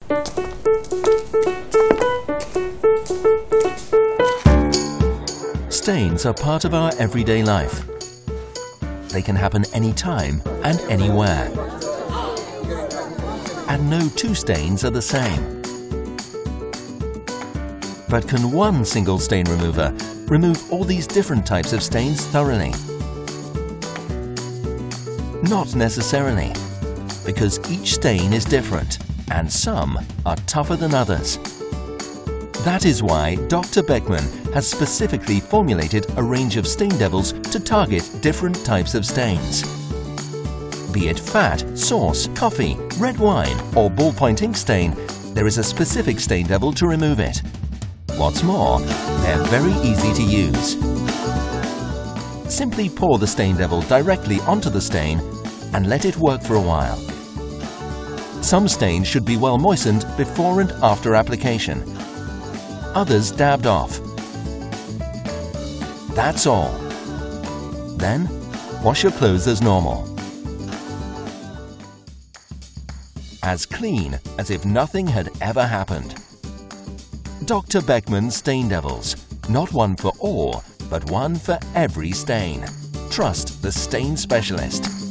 Stains are part of our everyday life. They can happen anytime and anywhere. And no two stains are the same. But can one single stain remover remove all these different types of stains thoroughly? Not necessarily, because each stain is different and some are tougher than others. That is why Dr. Beckman has specifically formulated a range of stain devils to target different types of stains. Be it fat, sauce, coffee, red wine or ballpoint ink stain, there is a specific stain devil to remove it. What's more, they're very easy to use. Simply pour the stain devil directly onto the stain and let it work for a while. Some stains should be well moistened before and after application. Others dabbed off. That's all. Then, wash your clothes as normal. As clean as if nothing had ever happened. Dr. Beckman Stain Devils. Not one for all, but one for every stain. Trust the stain specialist.